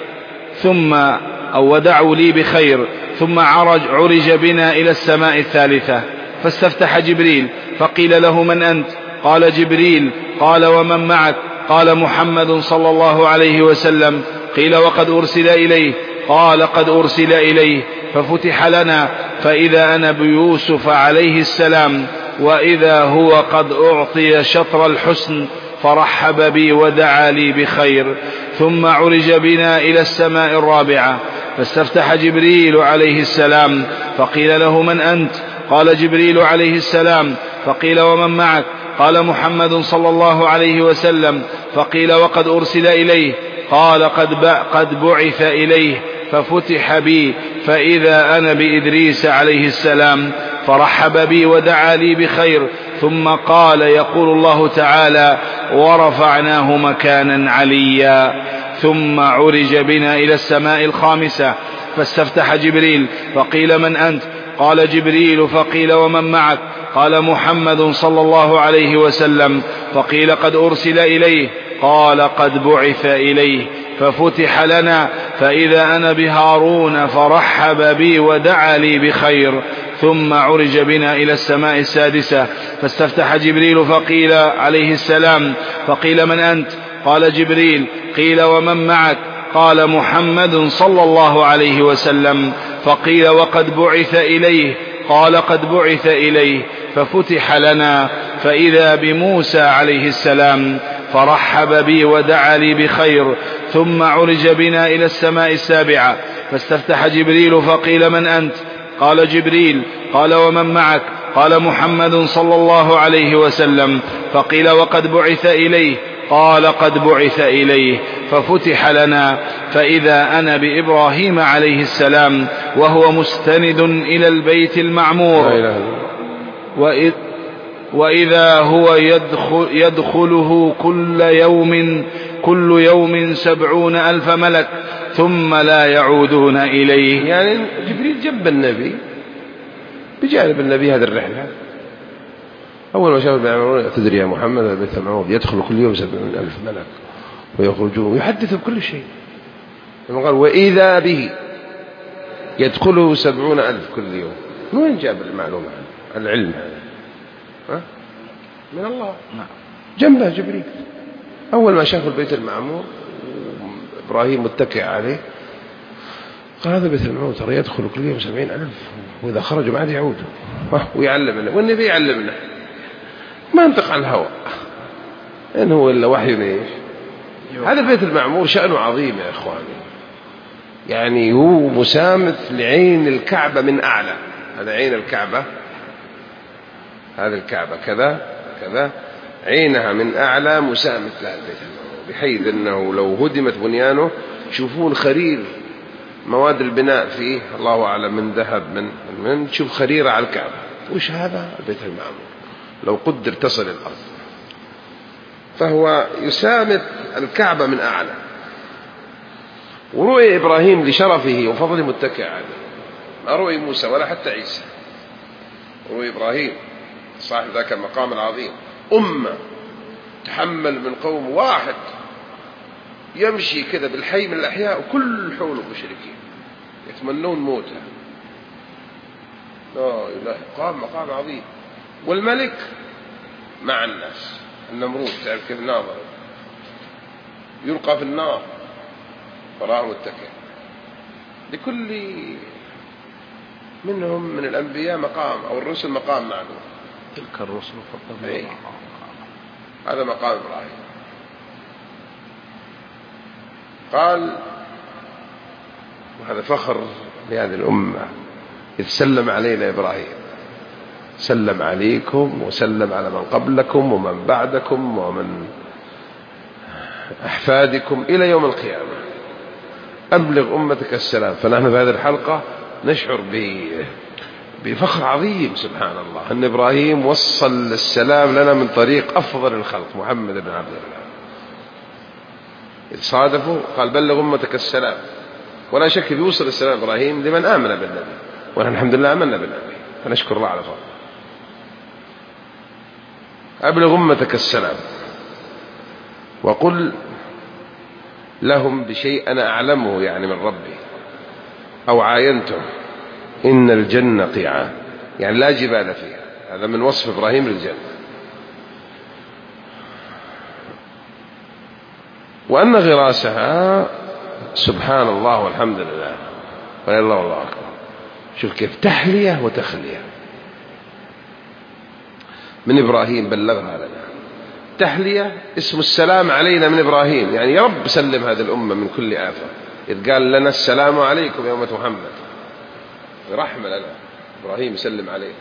ثم عرج بنا إلى السماء الثالثة فاستفتح جبريل فقيل له: من أنت؟ قال: جبريل. قال: ومن معك؟ قال: محمد صلى الله عليه وسلم. قيل: وقد أرسل إليه؟ قال: قد أرسل إليه. ففتح لنا فإذا أنا بيوسف عليه السلام، وإذا هو قد أعطي شطر الحسن، فرحب بي ودعا لي بخير. ثم عرج بنا إلى السماء الرابعة فاستفتح جبريل عليه السلام فقيل له: من أنت؟ قال: جبريل عليه السلام. فقيل: ومن معك؟ قال: محمد صلى الله عليه وسلم. فقيل: وقد أرسل إليه؟ قال: قد بعث إليه. ففتح بي فإذا أنا بإدريس عليه السلام، فرحب بي ودعا لي بخير. ثم قال: يقول الله تعالى: ورفعناه مكانا عليا. ثم عرج بنا إلى السماء الخامسة فاستفتح جبريل فقيل: من أنت؟ قال: جبريل. فقيل: ومن معك؟ قال: محمد صلى الله عليه وسلم. فقيل: قد أرسل إليه؟ قال: قد بعث إليه. ففتح لنا فإذا أنا بهارون، فرحب بي ودعا لي بخير. ثم عرج بنا إلى السماء السادسة فاستفتح جبريل فقيل عليه السلام: فقيل: من أنت؟ قال: جبريل. قيل: ومن معك؟ قال: محمد صلى الله عليه وسلم. فقيل: وقد بعث إليه؟ قال: قد بعث إليه. ففتح لنا فإذا بموسى عليه السلام، فرحب بي ودعا لي بخير. ثم عرج بنا إلى السماء السابعة فاستفتح جبريل فقيل: من أنت؟ قال: جبريل. قال: ومن معك؟ قال: محمد صلى الله عليه وسلم. فقيل: وقد بعث إليه؟ قال: قد بعث إليه. ففتح لنا فإذا أنا بإبراهيم عليه السلام وهو مستند إلى البيت المعمور، وإذا هو يدخله كل يوم 70,000 ملك ثم لا يعودون إليه. يعني جبريل جنب النبي، بجانب النبي هذه الرحلة. أول ما شاف المعمورون: تدري يا محمد البيت المعمور يدخل كل يوم 70,000 ملك ويخرجون، يحدث بكل شيء. لما قال: وإذا به يدخله 70,000 كل يوم، من وين جاب المعلومة العلم هذا؟ من الله. جنبه جبريل. أول ما شاف البيت المعمور إبراهيم متكئ عليه قال: هذا بيت المعمور ترى يدخل كل يوم 70,000، وإذا خرجوا ما عاد يعودوا. ويعلمنا، والنبي يعلمنا ما ينطق عن الهوى، إن هو إلا وحي إيش. هذا البيت المعمور شأنه عظيم يا إخواني، يعني هو مسامث لعين الكعبة من أعلى. هذا عين الكعبة، هذه الكعبة كذا كذا، عينها من أعلى مسامث لها البيت المعمور، بحيث أنه لو هدمت بنيانه تشوفون خرير مواد البناء فيه، الله أعلم، من ذهب من تشوف خريرة على الكعبة. وش هذا؟ البيت المعمور لو قدر تصل الأرض. فهو يسامث الكعبة من أعلى. ورؤي إبراهيم لشرفه وفضله متكئ عليه، ما رؤي موسى ولا حتى عيسى. رؤي إبراهيم صاحب ذاك المقام العظيم، أمة تحمل من قوم واحد يمشي كذا بالحي من الأحياء وكل حوله مشركين يتمنون موته. لا إله، مقام عظيم. والملك مع الناس، النمرود تعرف كيف ناظر، يلقى في النار فراه متكئ. لكل منهم من الأنبياء مقام، أو الرسل مقام معلوم. تلك الرسل فضلنا هذا مقام إبراهيم. قال: وهذا فخر لهذه الأمة، إذ سلم علينا إبراهيم: سلم عليكم وسلم على من قبلكم ومن بعدكم ومن أحفادكم إلى يوم القيامة، أبلغ أمتك السلام. فنحن في هذه الحلقة نشعر بفخر عظيم سبحان الله، أن إبراهيم وصل السلام لنا من طريق أفضل الخلق محمد بن عبد الله. إذ صادفوا قال: بلغ أمتك السلام. ولا شك بيوصل السلام إبراهيم لمن آمن بالنبي، ونحن الحمد لله آمنا بالنبي، فنشكر الله على فضله. أبلغ أمتك السلام. وقل لهم بشيء أنا أعلمه يعني من ربي أو عاينته إن الجنة قيعان، يعني لا جبال فيها. هذا من وصف إبراهيم للجنة. وأن غراسها سبحان الله والحمد لله ولا الله والله أكبر. شوف كيف تحلية وتخلية من إبراهيم بلغها لنا. تحلية اسم السلام علينا من إبراهيم، يعني يا رب سلم هذه الأمة من كل آفة، إذ قال لنا السلام عليكم يا أمة محمد، رحمة لنا إبراهيم يسلم عليه.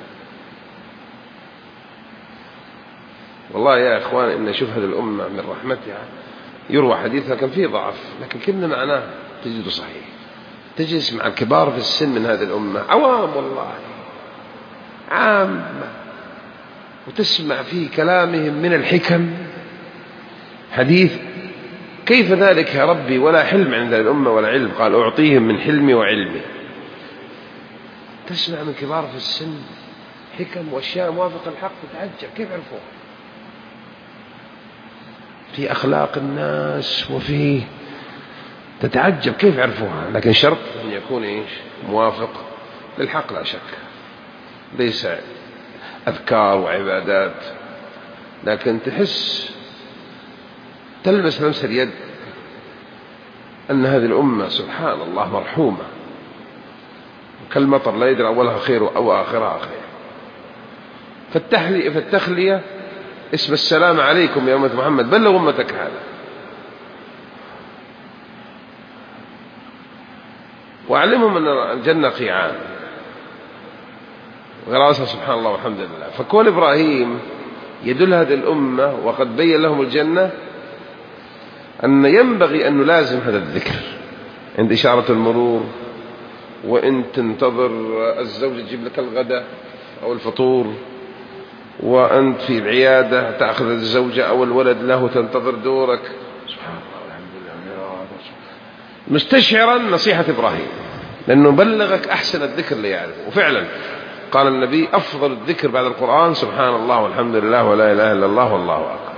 والله يا إخوان إن نشوف هذه الأمة من رحمتها. يروى حديثها كان فيه ضعف لكن كل معناه تجده صحيح. تجلس مع الكبار في السن من هذه الأمة، عوام والله عامة، وتسمع في كلامهم من الحكم حديث كيف ذلك يا ربي ولا حلم عند الأمة ولا علم، قال أعطيهم من حلمي وعلمي. تسمع من كبار في السن حكم وأشياء موافقة الحق، تتعجب كيف عرفوها في أخلاق الناس وفي تتعجب كيف عرفوها. لكن شرط أن يكون إيش موافق للحق لا شك، ليس أذكار وعبادات، لكن تحس تلمس لمس اليد أن هذه الأمة سبحان الله مرحومة كالمطر لا يدري أولها خير أو آخرها خير. فالتخلية اسم السلام عليكم يا أمة محمد، بلغ أمتك هذا. وأعلمهم أن الجنة قيعان غراسها سبحان الله والحمد لله. فكون إبراهيم يدل هذه الأمة وقد بين لهم الجنة أن ينبغي أن نلازم هذا الذكر عند إشارة المرور، وإن تنتظر الزوج يجيب لك الغداء أو الفطور، وأنت في العيادة تأخذ الزوجة أو الولد له تنتظر دورك، سبحان الله والحمد لله، مستشعرا نصيحة إبراهيم لأنه بلغك أحسن الذكر اللي يعرفه. وفعلا قال النبي أفضل الذكر بعد القرآن سبحان الله والحمد لله ولا إله إلا الله والله أكبر.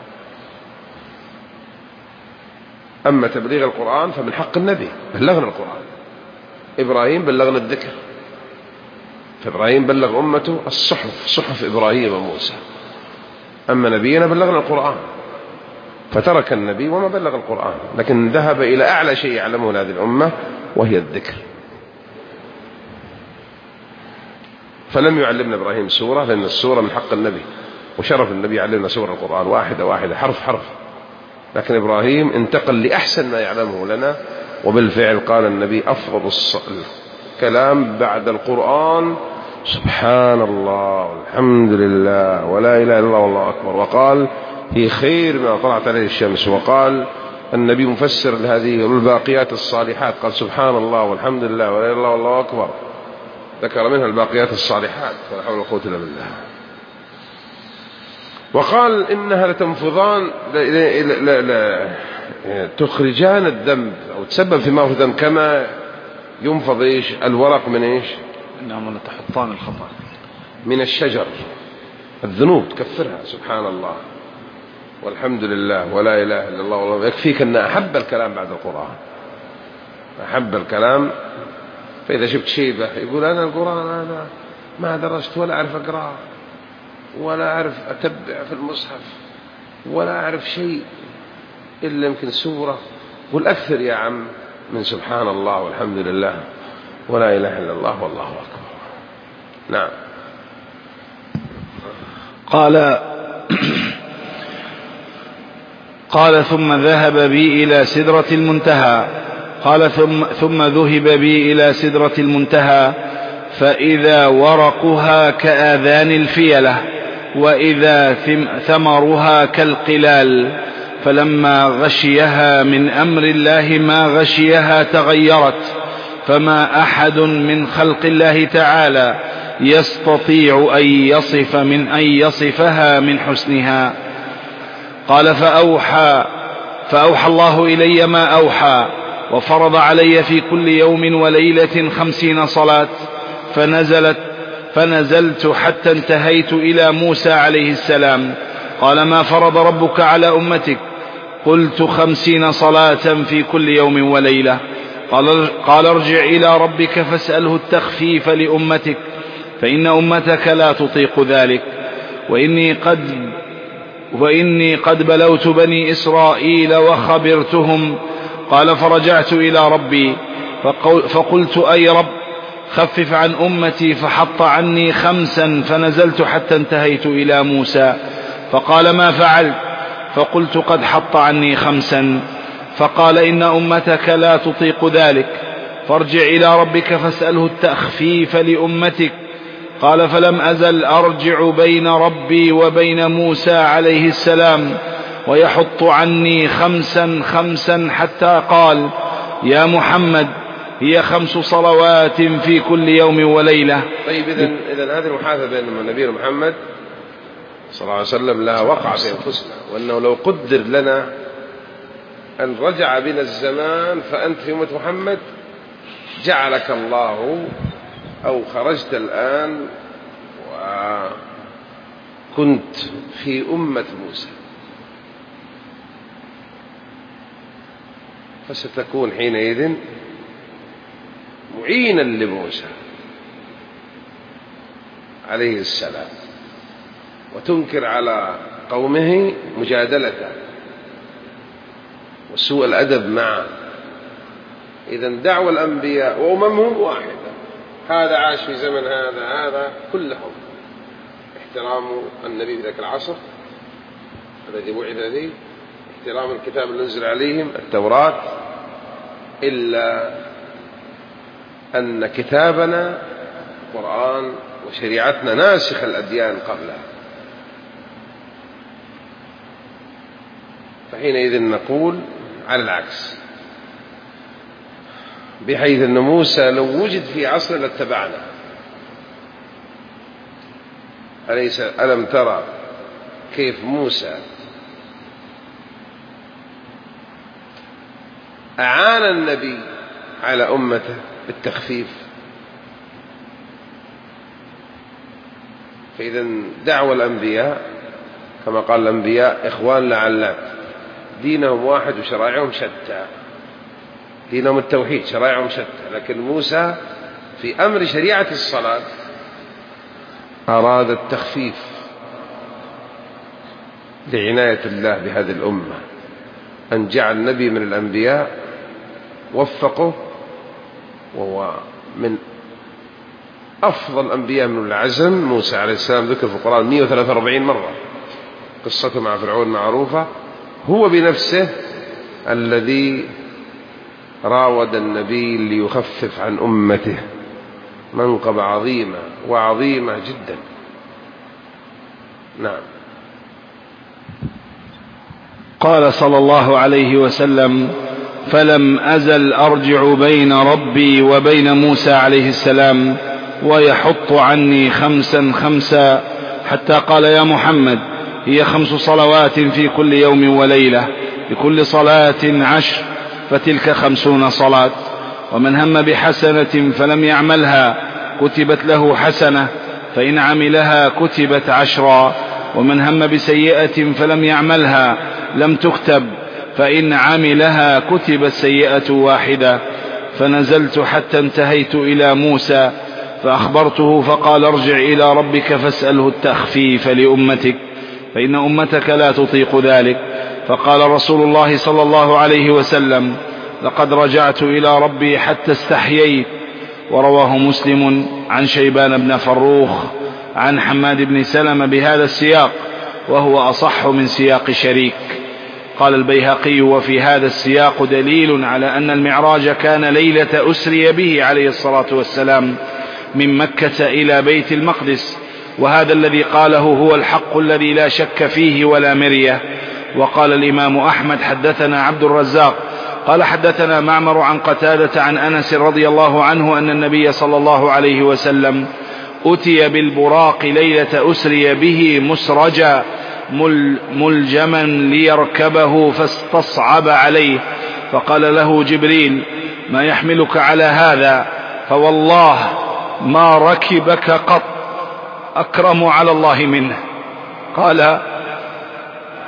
أما تبليغ القرآن فمن حق النبي، بلغنا القرآن. إبراهيم بلغنا الذكر، فإبراهيم بلغ أمته الصحف، صحف إبراهيم وموسى. أما نبينا بلغنا القرآن، فترك النبي وما بلغ القرآن، لكن ذهب إلى أعلى شيء يعلمه هذه الأمة وهي الذكر. فلم يعلمنا إبراهيم سورة، لأن السورة من حق النبي، وشرف النبي يعلمنا سورة القرآن واحدة واحدة حرف حرف. لكن إبراهيم انتقل لأحسن ما يعلمه لنا، وبالفعل قال النبي أفضل الكلام بعد القرآن سبحان الله والحمد لله ولا إله إلا الله والله أكبر. وقال هي خير ما طلعت عليه الشمس. وقال النبي مفسر لهذه الباقيات الصالحات قال سبحان الله والحمد لله ولا إله إلا الله والله أكبر، ذكر منها الباقيات الصالحات ولا حول ولا قوة إلا بالله. وقال إنها لتنفضان تخرجان الذنب أو تسبب في مغفرة الذنب كما ينفض إيش الورق من إيش إنهم لتحطان الخطأ من الشجر. الذنوب تكفرها سبحان الله والحمد لله ولا إله إلا الله والله. يكفيك أن أحب الكلام بعد القرآن، أحب الكلام. فإذا شفت شيبة يقول أنا القرآن أنا ما درست ولا أعرف أقرأ ولا أعرف أتبع في المصحف ولا أعرف شيء إلا يمكن سورة، والأكثر يا عم من سبحان الله والحمد لله ولا إله إلا الله والله أكبر. نعم. قال ثم ذهب بي إلى سدرة المنتهى. قال ثم ذهب بي إلى سدرة المنتهى فإذا ورقها كآذان الفيلة وإذا ثمرها كالقلال، فلما غشيها من أمر الله ما غشيها تغيرت، فما أحد من خلق الله تعالى يستطيع أن يصفها من حسنها. قال فأوحى الله إلي ما أوحى، وفرض علي في كل يوم وليلة 50 صلاة، فنزلت حتى انتهيت إلى موسى عليه السلام. قال ما فرض ربك على أمتك؟ قلت 50 صلاة في كل يوم وليلة. قال ارجع إلى ربك فاسأله التخفيف لأمتك فإن أمتك لا تطيق ذلك، وإني قد بلوت بني إسرائيل وخبرتهم. قال فرجعت إلى ربي فقلت أي رب خفف عن أمتي، فحط عني 5 فنزلت حتى انتهيت إلى موسى فقال ما فعلت؟ فقلت قد حط عني 5. فقال إن أمتك لا تطيق ذلك فارجع إلى ربك فاسأله التخفيف لأمتك. قال فلم أزل أرجع بين ربي وبين موسى عليه السلام ويحط عني 5 حتى قال يا محمد هي 5 صلوات في كل يوم وليلة. طيب إذن هذه المحادثة بين نبينا محمد صلى الله عليه وسلم لها وقع في أنفسنا، وأنه لو قدر لنا أن رجع بنا الزمان فأنت في أمة محمد جعلك الله أو خرجت الآن وكنت في أمة موسى، فستكون حينئذ معينا لموسى عليه السلام وتنكر على قومه مجادلته وسوء الأدب معه. إذن دعوة الأنبياء وأممهم واحدة، هذا عاش في زمن هذا كلهم احترام النبي في ذاك العصر الذي بعث فيه، احترام الكتاب اللي نزل عليهم التوراة، إلا أن كتابنا القرآن وشريعتنا ناسخ الأديان قبلها، فحينئذ نقول على العكس، بحيث أن موسى لو وجد في عصر لاتبعنا. ألم ترى كيف موسى أعان النبي على أمته بالتخفيف؟ فإذا دعوة الأنبياء كما قال الأنبياء إخوان لعلات، دينهم واحد وشرائعهم شتى، دينهم التوحيد شرائعهم شتى، لكن موسى في أمر شريعة الصلاة أراد التخفيف لعناية الله بهذه الأمة، أن جعل نبي من الأنبياء وفقه، وهو من أفضل الأنبياء من العزم. موسى عليه السلام ذكر في القرآن 143 مرة، قصته مع فرعون معروفة، هو بنفسه الذي راود النبي ليخفف عن أمته، منقبة عظيمة وعظيمة جدا. نعم. قال صلى الله عليه وسلم فلم أزل أرجع بين ربي وبين موسى عليه السلام ويحط عني 5 حتى قال يا محمد هي 5 صلوات في كل يوم وليلة، بكل صلاة 10 فتلك 50 صلاة. ومن هم بحسنة فلم يعملها كتبت له حسنة، فإن عملها كتبت 10. ومن هم بسيئة فلم يعملها لم تكتب، فإن عملها كتبت سيئة 1. فنزلت حتى انتهيت إلى موسى فأخبرته فقال ارجع إلى ربك فاسأله التخفيف لأمتك فإن أمتك لا تطيق ذلك. فقال رسول الله صلى الله عليه وسلم لقد رجعت إلى ربي حتى استحييت. ورواه مسلم عن شيبان بن فروخ عن حماد بن سلمة بهذا السياق، وهو أصح من سياق شريك. قال البيهقي وفي هذا السياق دليل على أن المعراج كان ليلة أسري به عليه الصلاة والسلام من مكة إلى بيت المقدس، وهذا الذي قاله هو الحق الذي لا شك فيه ولا مرية. وقال الإمام أحمد حدثنا عبد الرزاق قال حدثنا معمر عن قتادة عن أنس رضي الله عنه أن النبي صلى الله عليه وسلم أتي بالبراق ليلة أسري به مسرجا ملجما ليركبه فاستصعب عليه، فقال له جبريل ما يحملك على هذا؟ فوالله ما ركبك قط أكرم على الله منه. قال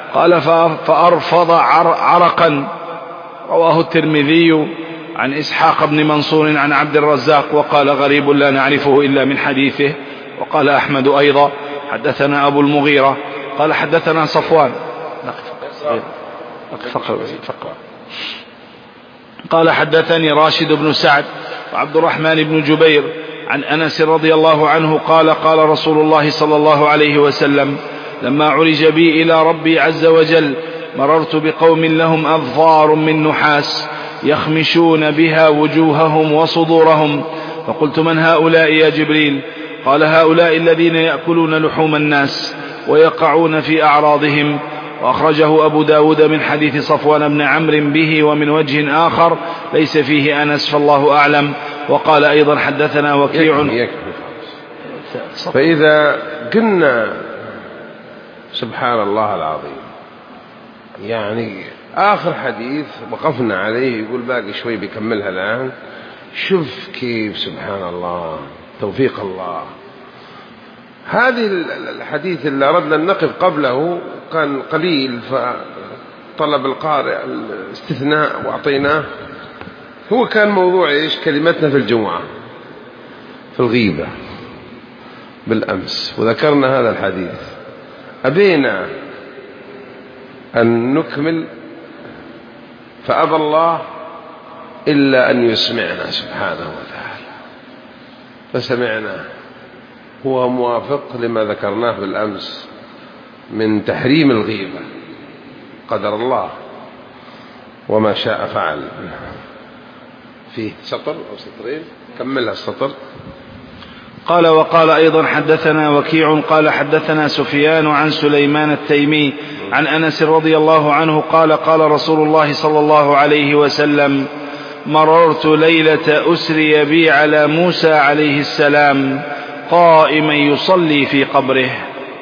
قال فأرفض عرقا. رواه الترمذي عن إسحاق بن منصور عن عبد الرزاق وقال غريب لا نعرفه إلا من حديثه. وقال أحمد أيضا حدثنا أبو المغيرة قال حدثنا صفوان قال حدثني راشد بن سعد وعبد الرحمن بن جبير عن أنس رضي الله عنه قال قال رسول الله صلى الله عليه وسلم لما عرج بي إلى ربي عز وجل مررت بقوم لهم أظفار من نحاس يخمشون بها وجوههم وصدورهم، فقلت من هؤلاء يا جبريل؟ قال هؤلاء الذين يأكلون لحوم الناس ويقعون في أعراضهم. وأخرجه أبو داود من حديث صفوان بن عمرو به ومن وجه آخر ليس فيه أنس فالله أعلم. وقال أيضا حدثنا وكيع. فإذا قلنا سبحان الله العظيم، يعني آخر حديث وقفنا عليه يقول باقي شوي بيكملها الآن. شوف كيف سبحان الله توفيق الله. هذه الحديث اللي أردنا النقف قبله كان قليل فطلب القارئ الاستثناء وأعطيناه. هو كان موضوع إيش كلمتنا في الجمعة في الغيبة بالأمس، وذكرنا هذا الحديث. أبينا أن نكمل فأبى الله إلا أن يسمعنا سبحانه وتعالى، فسمعنا. هو موافق لما ذكرناه بالأمس من تحريم الغيبة، قدر الله وما شاء فعل. فيه سطر أو سطرين، كملها السطر. قال وقال أيضا حدثنا وكيع قال حدثنا سفيان عن سليمان التيمي عن أنس رضي الله عنه قال قال رسول الله صلى الله عليه وسلم مررت ليلة أسري بي على موسى عليه السلام قائما يصلي في قبره.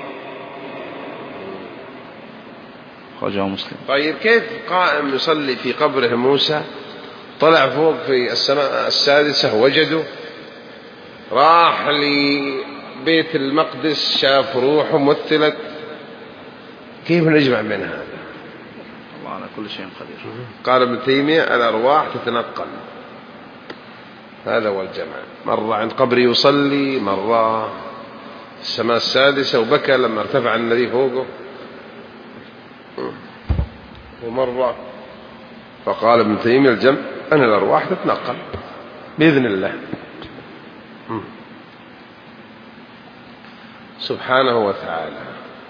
خرجه مسلم. طيب كيف قائم يصلي في قبره موسى؟ طلع فوق في السماء السادسة وجده، راح لبيت المقدس شاف روحه مثلت. كيف نجمع بين هذا؟ الله على كل شيء قدير. قال ابن تيمية الأرواح تتنقل، هذا هو الجمع. مرة عند قبره يصلي، مرة السماء السادسة وبكى لما ارتفع النبي فوقه، ومرة فقال ابن تيمية الجمع أن الأرواح تتنقل بإذن الله سبحانه وتعالى.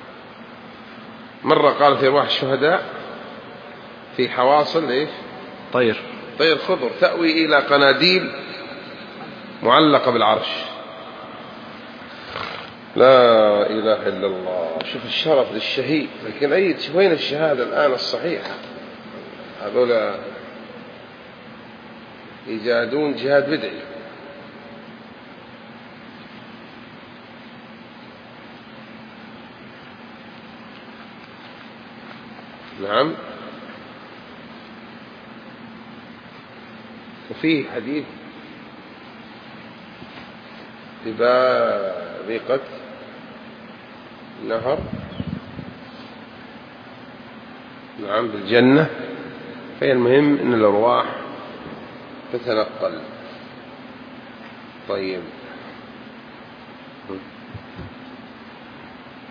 مرة قال في أرواح الشهداء في حواصل إيش؟ طير خضر تأوي إلى قناديل معلقة بالعرش. لا إله إلا الله. شوف الشرف للشهيد. لكن وين الشهادة الآن الصحيحة؟ هذولا يجاهدون جهاد بدعي. نعم. وفيه حديث ببارقة نهر نعم بالجنة. فهي المهم أن الأرواح تتنقل. طيب